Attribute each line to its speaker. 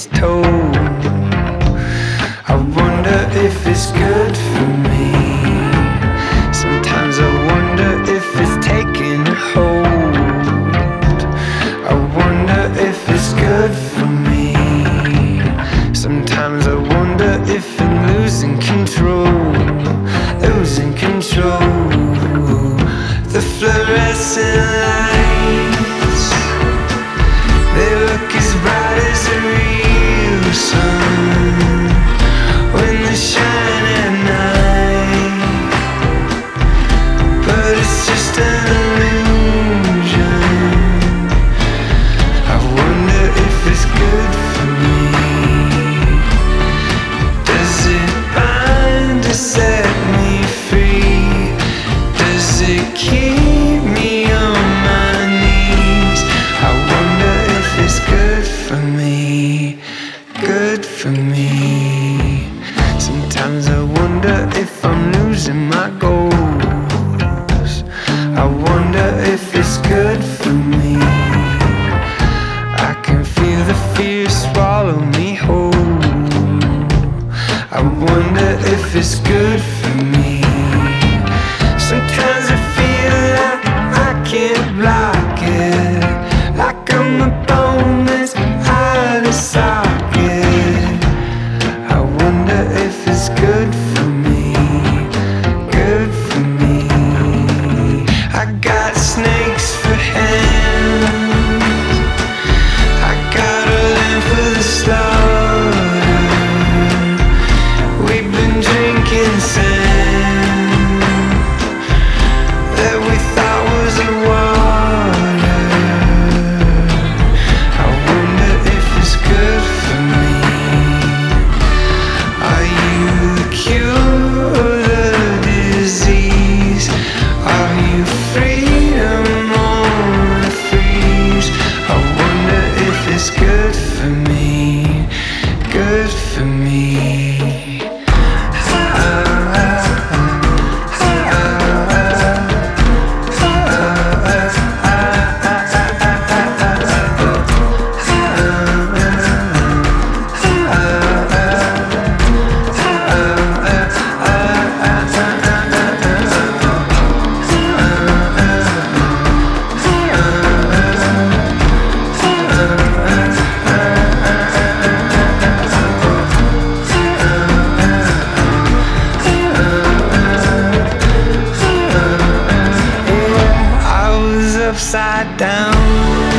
Speaker 1: its toll. I wonder if it's good for me. Sometimes I wonder if it's taking a hold. I wonder if it's good for me. Sometimes I wonder if I'm losing control. Losing control. The fluorescent lights, they look as bright as a real sun when they shine at night. But it's just an illusion. I wonder if it's good for me. Does it bind to set me free? Does it keep me on my knees? I wonder if it's good for me. Good for me. Sometimes I wonder if I'm losing my goals. I wonder if it's good for me. I can feel the fear swallow me whole. I wonder if it's good for me. Sometimes I feel like I can't block it, like I'm a bone that's out of socket. I wonder if it's good for me, good for me. I got snakes for hands, I got a lamb for the slaughter. We've been drinking sand that we thought was the water. I wonder if it's good for me. Are you the cure or the disease? Are you freedom or the freeze? I wonder if it's good for me, good for me. Upside down,